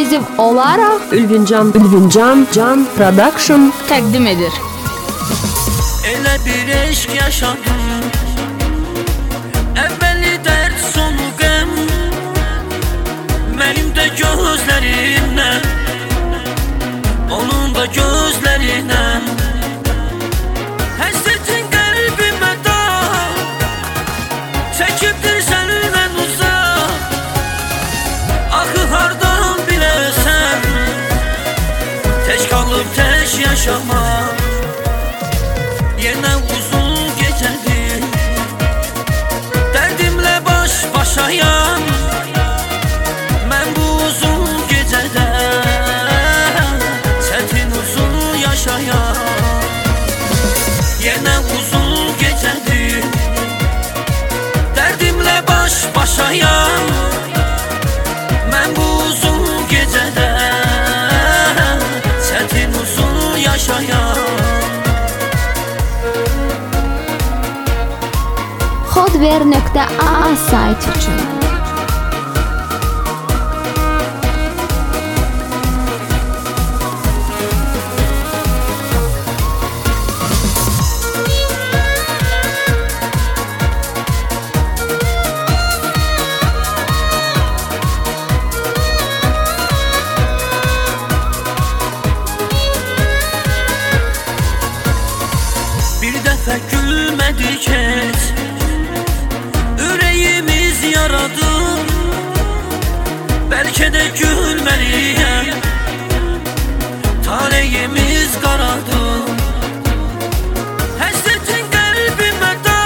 ekskluziv olaraq Ülvincan Can Production təqdim edir. Elə bir eşq yaşadım, əvvəli dərd sonu qəm, mənim də gözlərimdən, onun da gözlərindən. Həsrətin qəlbimə dağ, çəkibdir səndən uzaq. Axı hardan biləsən, tək qalıb tək yaşamaq. Yenə uzun gecədir, dərdimlə baş-başayam. Mən bu uzun gecədə çətin uzun yaşayam. Yenə uzun gecədir, dərdimlə baş-başayam. Mən bu uzun gecədə çətin uzun yaşayam. Xodver.aa sayt üçün Bir dəfə gülmədik heç, ürəyimiz yaradı. Bəlkə də gülməliyəm, taleyimiz qaradı. Həsrətin qəlbimə dağ,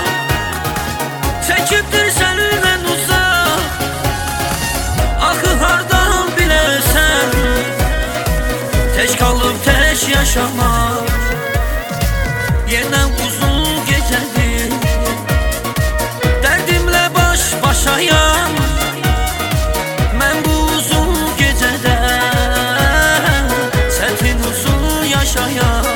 çəkibdir səndən uzaq. Axı hardan biləsən, tək qalıb tək yaşamaq. Yenə uzun gecədir, dərdimlə baş-başayam. Mən bu uzun gecədə çətin uzun yaşayam.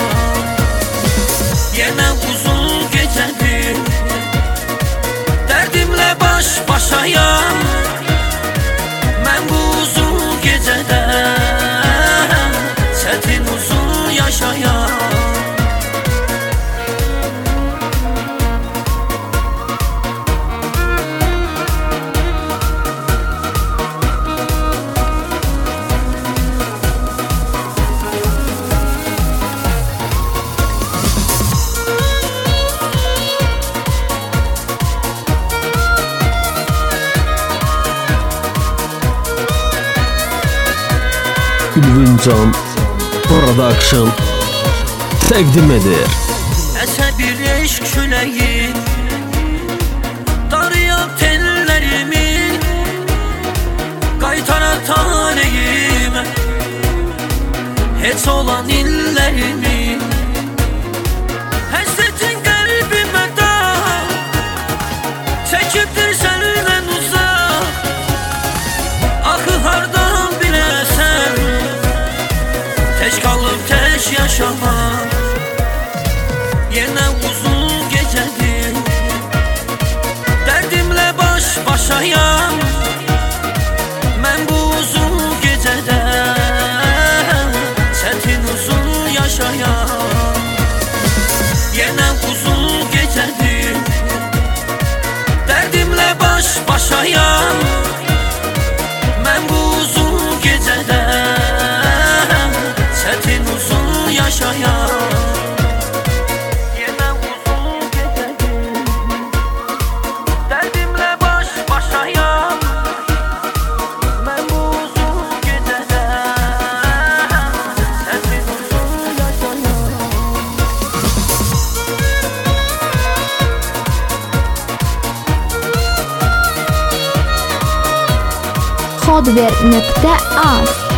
Yenə uzun gecədir, dərdimlə baş-başayam. Mən bu uzun gecədə çətin uzun yaşayam. Ülvincan Production təqdim edir. Əsə bir eşq küləyi, darıyaq tellərimi, qaytara taleyimə heç olan illərimi. Həsrətin qəlbimə dağ, çəkibdir səndən uzaq. Axı hardan biləsən, tək qalıb tək yaşamaq. Yenə uzun gecədir, dərdimlə baş-başayam. Mən bu uzun gecədə çətin uzun yaşayam. Yenə uzun gecədir, dərdimlə baş-başayam. Mən bu uzun gecədə çətin uzun yaşayam. Yenə uzun gecədir, dərdimlə baş-başayam. Mən bu uzun gecədə çətin uzun yaşayam. Xodver.az